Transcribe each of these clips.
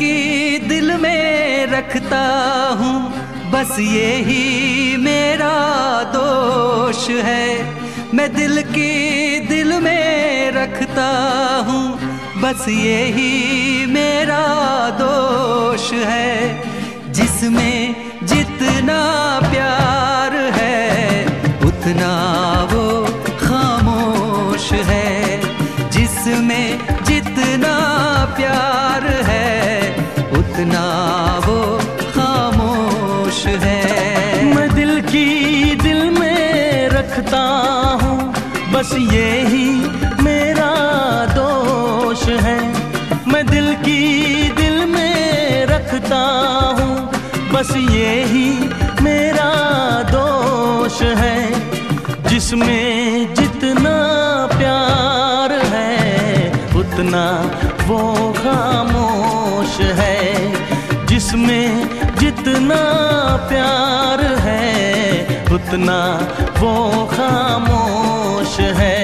की दिल में रखता हूँ, बस यही मेरा दोष है। मैं दिल की दिल में रखता हूँ, बस यही मेरा दोष है। जिसमें जितना प्यार है उतना वो खामोश है। जिसमें जितना प्यार है उतना वो खामोश है। मैं दिल की दिल में रखता हूँ, बस यही मेरा दोष है। मैं दिल की दिल में रखता हूँ, बस यही मेरा दोष है। जिसमें जितना प्यार है उतना वो खामोश है। जिसमें जितना प्यार है उतना वो खामोश है।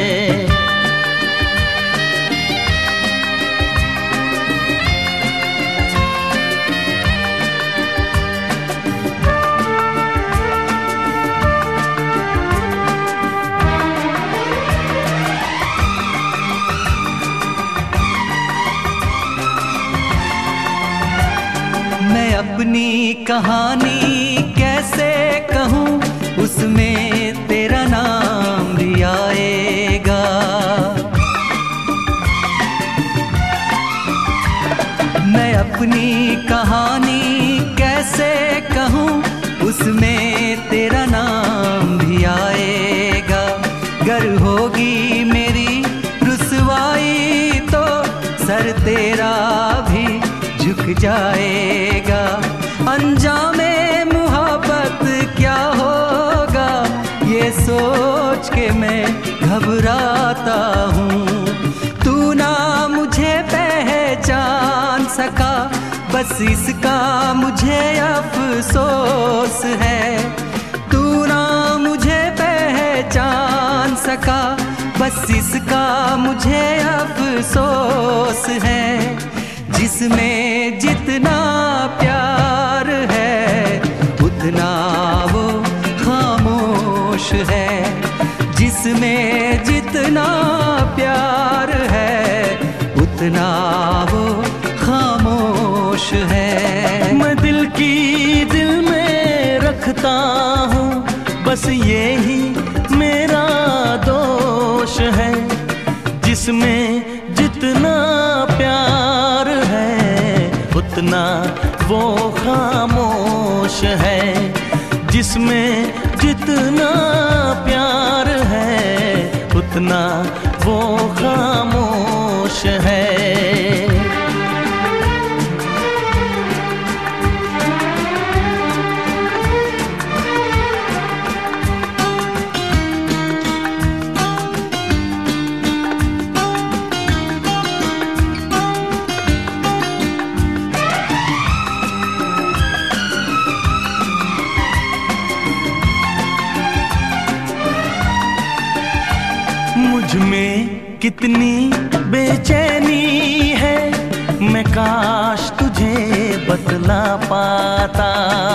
मैं अपनी कहानी कैसे कहूँ, उसमें तेरा नाम भी आएगा। मैं अपनी कहानी कैसे कहूँ, उसमें तेरा नाम भी आएगा। गर होगी मेरी रुसवाई तो सर तेरा भी झुक जाएगा। अंजामे मुहब्बत क्या होगा, ये सोच के मैं घबराता हूँ। तू ना मुझे पहचान सका, बस इसका मुझे अफसोस है। तू ना मुझे पहचान सका, बस इसका मुझे अफसोस है। जिसमें जितना प्यार है उतना वो खामोश है। जिसमें जितना प्यार है उतना वो खामोश है। मैं दिल की दिल में रखता हूँ, बस यही मेरा दोष है। जिसमें जितना प्यार है उतना वो खामोश है। जिसमें जितना प्यार है उतना वो खामोश है। मुझ में कितनी बेचैनी है, मैं काश तुझे बतला पाता।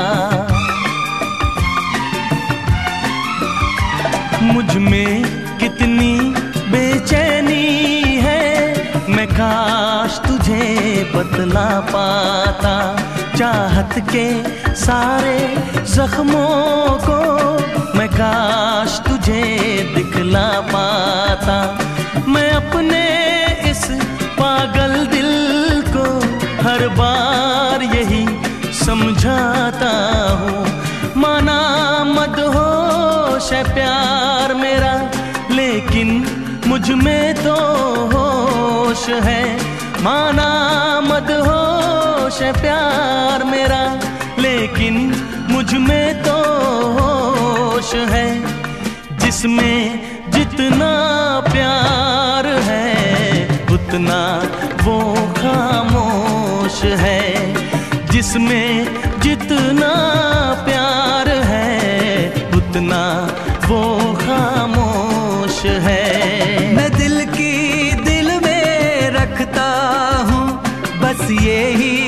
मुझ में कितनी बेचैनी है, मैं काश तुझे बतला पाता। चाहत के सारे जख्मों को मैं काश तुझे दिखला पाता। मैं अपने इस पागल दिल को हर बार यही समझाता हूँ। माना मदहोश है प्यार मेरा, लेकिन मुझ में तो होश है। माना मदहोश है प्यार मेरा, लेकिन मुझ में तो होश है। जिसमें जितना प्यार है उतना वो खामोश है। जिसमें जितना प्यार है उतना वो खामोश है। मैं दिल की दिल में रखता हूँ, बस यही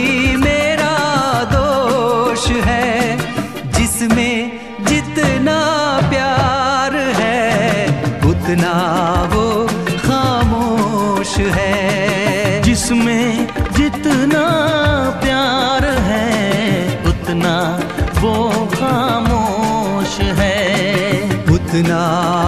उतना वो खामोश है। जिसमें जितना प्यार है उतना वो खामोश है। उतना